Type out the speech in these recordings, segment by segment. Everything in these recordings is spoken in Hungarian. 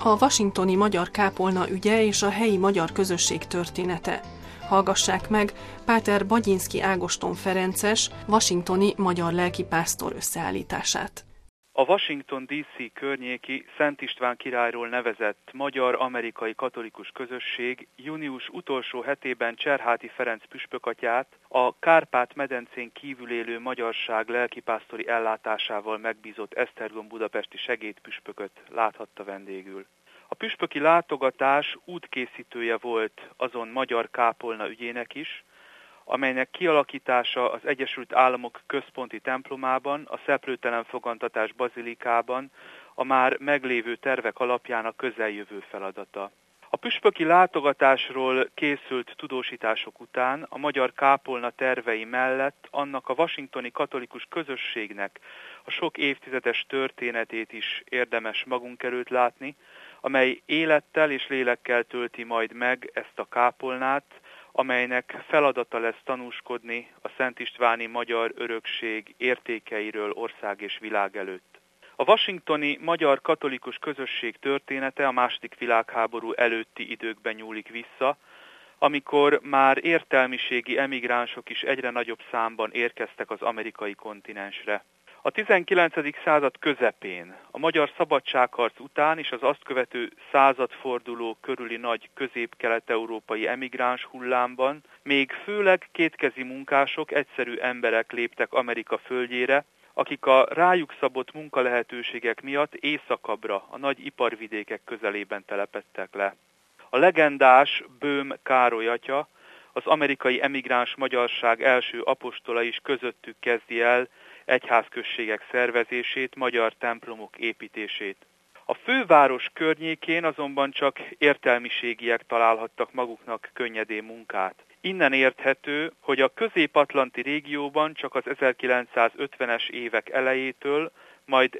A washingtoni magyar kápolna ügye és a helyi magyar közösség története. Hallgassák meg Páter Bagyinszky Ágoston Ferences, washingtoni magyar lelkipásztor összeállítását. A Washington D.C. környéki Szent István királyról nevezett magyar-amerikai katolikus közösség június utolsó hetében Cserháti Ferenc püspökatyát a Kárpát-medencén kívül élő magyarság lelkipásztori ellátásával megbízott Esztergom budapesti segédpüspököt láthatta vendégül. A püspöki látogatás útkészítője volt azon magyar kápolna ügyének is, amelynek kialakítása az Egyesült Államok központi templomában, a Szeplőtelen Fogantatás bazilikában a már meglévő tervek alapján a közeljövő feladata. A püspöki látogatásról készült tudósítások után a magyar kápolna tervei mellett annak a washingtoni katolikus közösségnek a sok évtizedes történetét is érdemes magunk előtt látni, amely élettel és lélekkel tölti majd meg ezt a kápolnát, amelynek feladata lesz tanúskodni a Szent Istváni magyar örökség értékeiről ország és világ előtt. A washingtoni magyar katolikus közösség története a II. Világháború előtti időkben nyúlik vissza, amikor már értelmiségi emigránsok is egyre nagyobb számban érkeztek az amerikai kontinensre. A 19. század közepén, a magyar szabadságharc után és az azt követő századforduló körüli nagy közép-kelet-európai emigráns hullámban még főleg kétkezi munkások, egyszerű emberek léptek Amerika földjére, akik a rájuk szabott munkalehetőségek miatt északabbra, a nagy iparvidékek közelében telepedtek le. A legendás Böhm Károly atya, az amerikai emigráns magyarság első apostola is közöttük kezdi el egyházközségek szervezését, magyar templomok építését. A főváros környékén azonban csak értelmiségiek találhattak maguknak könnyedén munkát. Innen érthető, hogy a közép-atlanti régióban csak az 1950-es évek elejétől, majd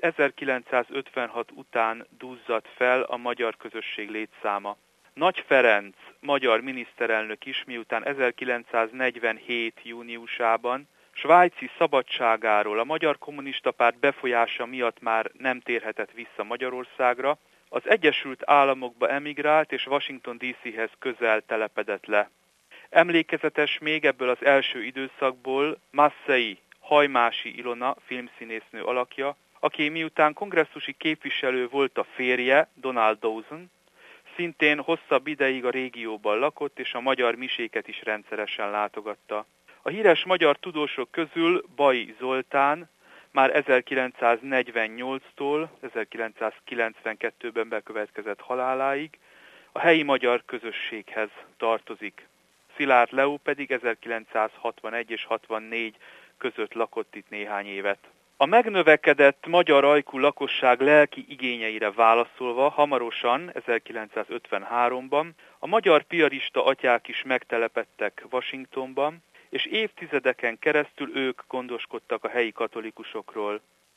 1956 után duzzadt fel a magyar közösség létszáma. Nagy Ferenc, magyar miniszterelnök is, miután 1947. júniusában svájci szabadságáról a Magyar Kommunista Párt befolyása miatt már nem térhetett vissza Magyarországra, az Egyesült Államokba emigrált és Washington D.C.-hez közel telepedett le. Emlékezetes még ebből az első időszakból Massai Hajmási Ilona filmszínésznő alakja, aki miután kongresszusi képviselő volt a férje, Donald Dawson, szintén hosszabb ideig a régióban lakott és a magyar miséket is rendszeresen látogatta. A híres magyar tudósok közül Bai Zoltán már 1948-tól 1992-ben bekövetkezett haláláig a helyi magyar közösséghez tartozik. Szilárd Leó pedig 1961 és 64 között lakott itt néhány évet. A megnövekedett magyar ajkú lakosság lelki igényeire válaszolva hamarosan, 1953-ban a magyar piarista atyák is megtelepedtek Washingtonban, és évtizedeken keresztül ők gondoskodtak a helyi katolikusokról.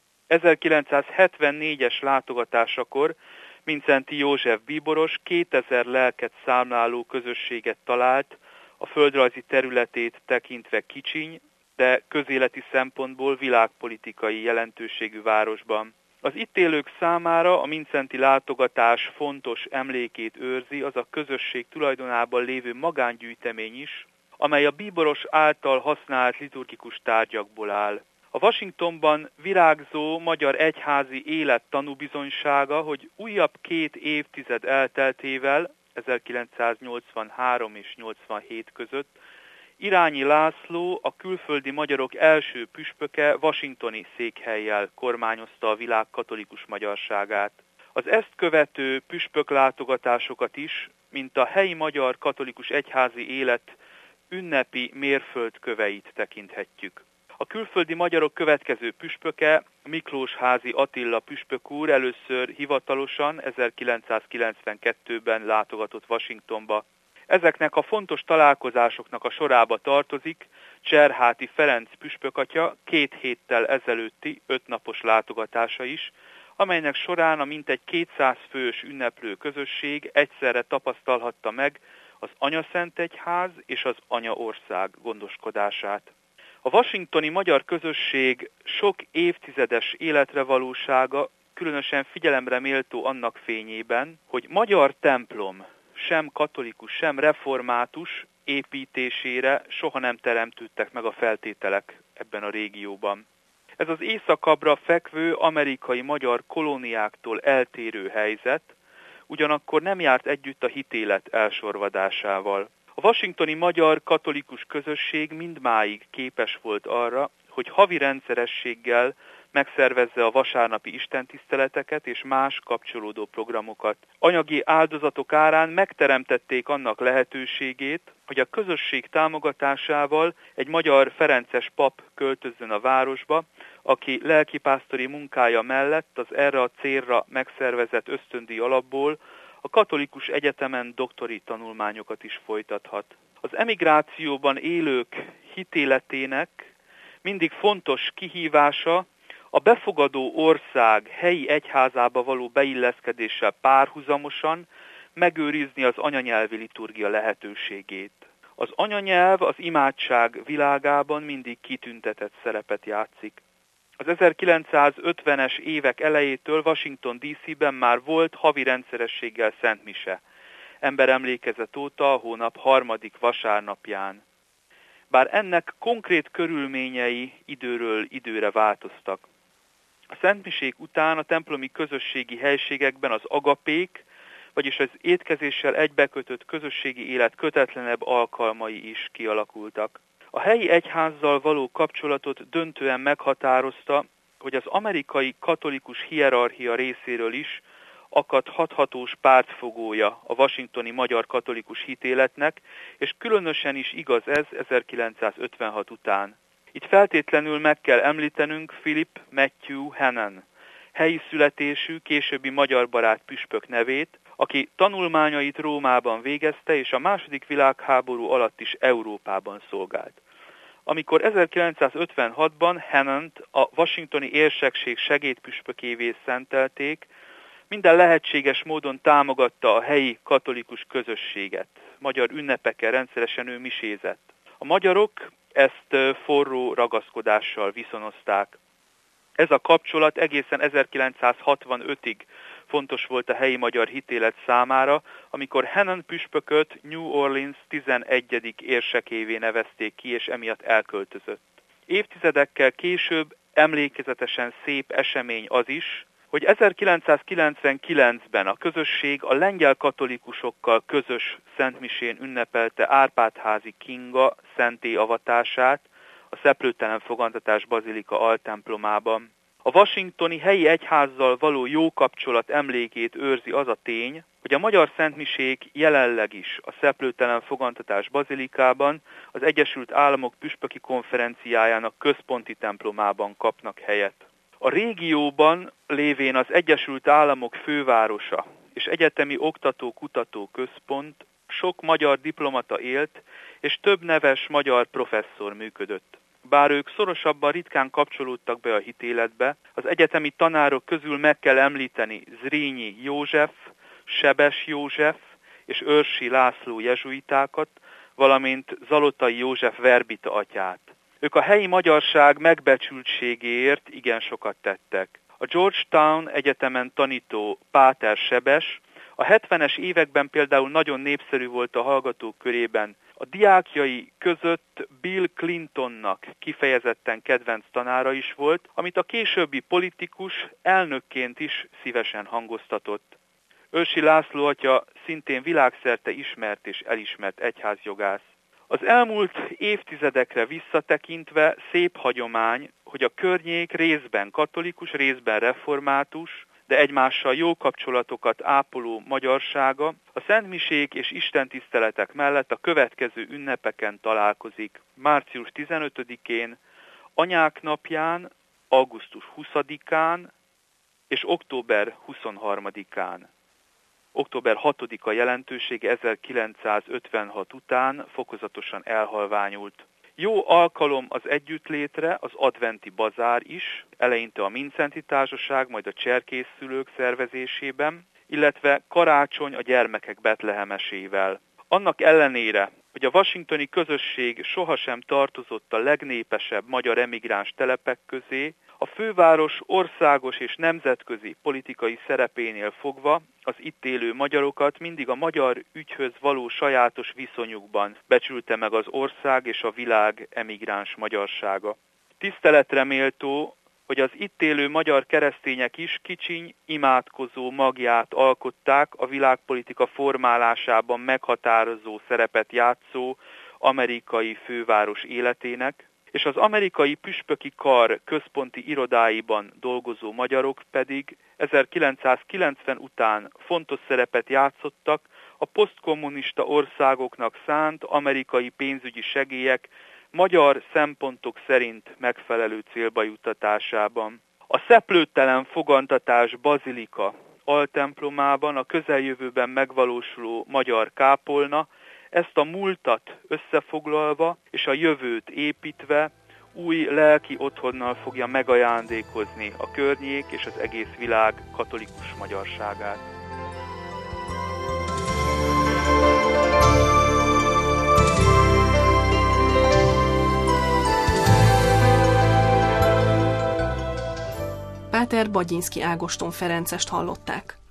1974-es látogatásakor Mindszenty József bíboros 2000 lelket számláló közösséget talált, a földrajzi területét tekintve kicsiny, de közéleti szempontból világpolitikai jelentőségű városban. Az itt élők számára a Mindszenty látogatás fontos emlékét őrzi az a közösség tulajdonában lévő magángyűjtemény is, amely a bíboros által használt liturgikus tárgyakból áll. A Washingtonban virágzó magyar egyházi élet tanúbizonysága, hogy újabb 2 évtized elteltével, 1983 és 87 között, Irányi László, a külföldi magyarok első püspöke washingtoni székhellyel kormányozta a világ katolikus magyarságát. Az ezt követő püspöklátogatásokat is, mint a helyi magyar katolikus egyházi élet ünnepi mérföldköveit tekinthetjük. A külföldi magyarok következő püspöke, Miklósházy Attila püspök úr először hivatalosan 1992-ben látogatott Washingtonba. Ezeknek a fontos találkozásoknak a sorába tartozik Cserháti Ferenc püspökatya 2 héttel ezelőtti 5 napos látogatása is, amelynek során a mintegy 200 fős ünneplő közösség egyszerre tapasztalhatta meg az Anyaszentegyház és az Anyaország gondoskodását. A washingtoni magyar közösség sok évtizedes életrevalósága különösen figyelemre méltó annak fényében, hogy magyar templom, sem katolikus, sem református építésére soha nem teremtődtek meg a feltételek ebben a régióban. Ez az északabbra fekvő amerikai-magyar kolóniáktól eltérő helyzet ugyanakkor nem járt együtt a hitélet elsorvadásával. A washingtoni magyar katolikus közösség mindmáig képes volt arra, hogy havi rendszerességgel megszervezze a vasárnapi istentiszteleteket és más kapcsolódó programokat. Anyagi áldozatok árán megteremtették annak lehetőségét, hogy a közösség támogatásával egy magyar ferences pap költözzön a városba, aki lelkipásztori munkája mellett az erre a célra megszervezett ösztöndíj alapból a katolikus egyetemen doktori tanulmányokat is folytathat. Az emigrációban élők hitéletének mindig fontos kihívása a befogadó ország helyi egyházába való beilleszkedéssel párhuzamosan megőrizni az anyanyelvi liturgia lehetőségét. Az anyanyelv az imádság világában mindig kitüntetett szerepet játszik. Az 1950-es évek elejétől Washington DC-ben már volt havi rendszerességgel szentmise, emberemlékezet óta a hónap 3. vasárnapján. Bár ennek konkrét körülményei időről időre változtak. A szentmisék után a templomi közösségi helységekben az agapék, vagyis az étkezéssel egybekötött közösségi élet kötetlenebb alkalmai is kialakultak. A helyi egyházzal való kapcsolatot döntően meghatározta, hogy az amerikai katolikus hierarchia részéről is akadt hathatós pártfogója a washingtoni magyar katolikus hitéletnek, és különösen is igaz ez 1956 után. Itt feltétlenül meg kell említenünk Philip Matthew Hannan, helyi születésű, későbbi magyar barát püspök nevét, aki tanulmányait Rómában végezte, és a II. Világháború alatt is Európában szolgált. Amikor 1956-ban Hannant a washingtoni érsekség segédpüspökévé szentelték, minden lehetséges módon támogatta a helyi katolikus közösséget. Magyar ünnepekkel rendszeresen ő misézett. A magyarok ezt forró ragaszkodással viszonozták. Ez a kapcsolat egészen 1965-ig fontos volt a helyi magyar hitélet számára, amikor Hannan püspököt New Orleans 11. érsekévé nevezték ki, és emiatt elköltözött. Évtizedekkel később emlékezetesen szép esemény az is, hogy 1999-ben a közösség a lengyel katolikusokkal közös szentmisén ünnepelte Árpád-házi Kinga szentélyavatását a Szeplőtelen Fogantatás Bazilika altemplomában. A washingtoni helyi egyházzal való jó kapcsolat emlékét őrzi az a tény, hogy a magyar szentmisék jelenleg is a Szeplőtelen Fogantatás Bazilikában az Egyesült Államok Püspöki Konferenciájának központi templomában kapnak helyet. A régióban lévén az Egyesült Államok fővárosa és egyetemi oktató-kutató központ sok magyar diplomata élt, és több neves magyar professzor működött. Bár ők szorosabban ritkán kapcsolódtak be a hitéletbe, az egyetemi tanárok közül meg kell említeni Zrínyi József, Sebes József és Őrsi László jezsuitákat, valamint Zalotai József verbita atyát. Ők a helyi magyarság megbecsültségéért igen sokat tettek. A Georgetown Egyetemen tanító Páter Sebes a 70-es években például nagyon népszerű volt a hallgatók körében. A diákjai között Bill Clintonnak kifejezetten kedvenc tanára is volt, amit a későbbi politikus elnökként is szívesen hangoztatott. Őrsi László atya szintén világszerte ismert és elismert egyházjogász. Az elmúlt évtizedekre visszatekintve szép hagyomány, hogy a környék részben katolikus, részben református, de egymással jó kapcsolatokat ápoló magyarsága a szentmisék és istentiszteletek mellett a következő ünnepeken találkozik. Március 15-én, Anyák napján, augusztus 20-án és október 23-án. Október 6-a jelentősége 1956 után fokozatosan elhalványult. Jó alkalom az együttlétre az adventi bazár is, eleinte a Mindszenty Társaság, majd a cserkészszülők szervezésében, illetve karácsony a gyermekek betlehemesével. Annak ellenére, hogy a washingtoni közösség sohasem tartozott a legnépesebb magyar emigráns telepek közé, a főváros országos és nemzetközi politikai szerepénél fogva az itt élő magyarokat mindig a magyar ügyhöz való sajátos viszonyukban becsülte meg az ország és a világ emigráns magyarsága. Tiszteletre méltó, hogy az itt élő magyar keresztények is kicsiny, imádkozó magját alkották a világpolitika formálásában meghatározó szerepet játszó amerikai főváros életének, és az amerikai püspöki kar központi irodáiban dolgozó magyarok pedig 1990 után fontos szerepet játszottak a posztkommunista országoknak szánt amerikai pénzügyi segélyek magyar szempontok szerint megfelelő célba juttatásában. A szeplőtelen fogantatás bazilika altemplomában a közeljövőben megvalósuló magyar kápolna ezt a múltat összefoglalva és a jövőt építve új lelki otthonnal fogja megajándékozni a környék és az egész világ katolikus magyarságát. Páter Bagyinszky Ágoston Ferencest hallották.